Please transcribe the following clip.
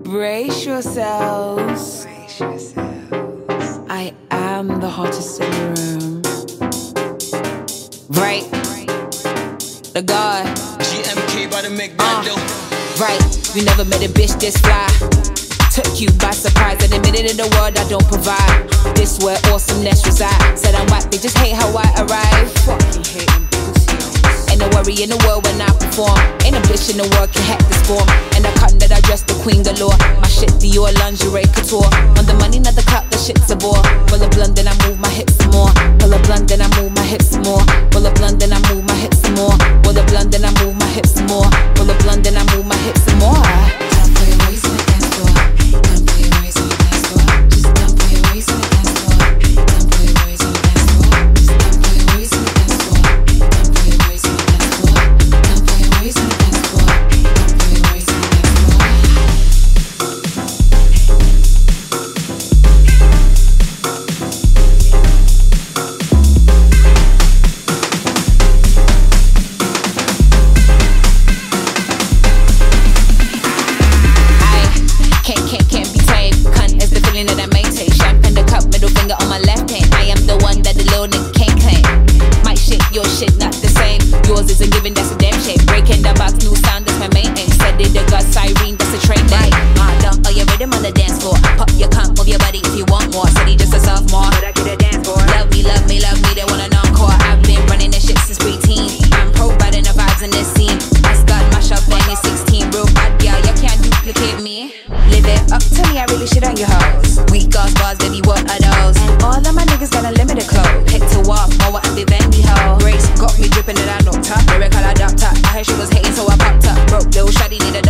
Brace yourselves. I am the hottest in the room. Right? The God. GMK by the McDonald. Right, you never met a bitch this fly. Took you by surprise and admitted in the world I don't provide. This where awesomeness reside. Said I'm whack, they just hate how I arrive. Fucking hating pussy. Ain't no worry in the world when I perform. Ain't a bitch in the world can hack this form. And the cotton that I dress the queen galore. My shit Dior lingerie couture. On the money, not the clout, the shit's a bore. Full of blunt, then I move my hips some more. Full of blunt, then I move my hips some more. Full of blunt, then I move my hips some more. Full of blunt, then I move my hips some more. Full of blunt, then I move my hips some more. Dump for your waist in the dance floor. Dump for your waist in the dance floor. Just dump for your waist in the dance floor. Dump for your waist in the dance floor. Just dump for your waist in the dance floor. Dump for your waist in the dance floor. Dump for your waist in the dance floor. Dump for your waist in the dance floor. Can't be tamed. Cunt is the feeling that I maintain. Champagne the cup, middle finger on my left hand. I am the one that the little nigga can't claim. My shit, your shit, not the same. Yours is a given, that's a damn shame. Breaking the box, new sound, that's my main aim. Study the gut, siren, that's a train name. Martha, oh, you rhythm on the dance floor. Pop your cunt, move your body if you want more. Study just a sophomore, but I get a dance floor. Love me, love me, love me, they want an encore. I've been running this shit since preteen. I'm providing the vibes in this scene. Asgard mash up 2016. Real bad girl, you can't duplicate me. Live it up to me, I really shit on your hoes. Weak ass bars, baby, what are those? And all of my niggas got unlimited clothes. Hit to walk, more and Vivendi hoe. Grace got me dripping and I knocked up. Lyrical I ducked up. I heard she was hating, so I popped up. Broke little shawty, need a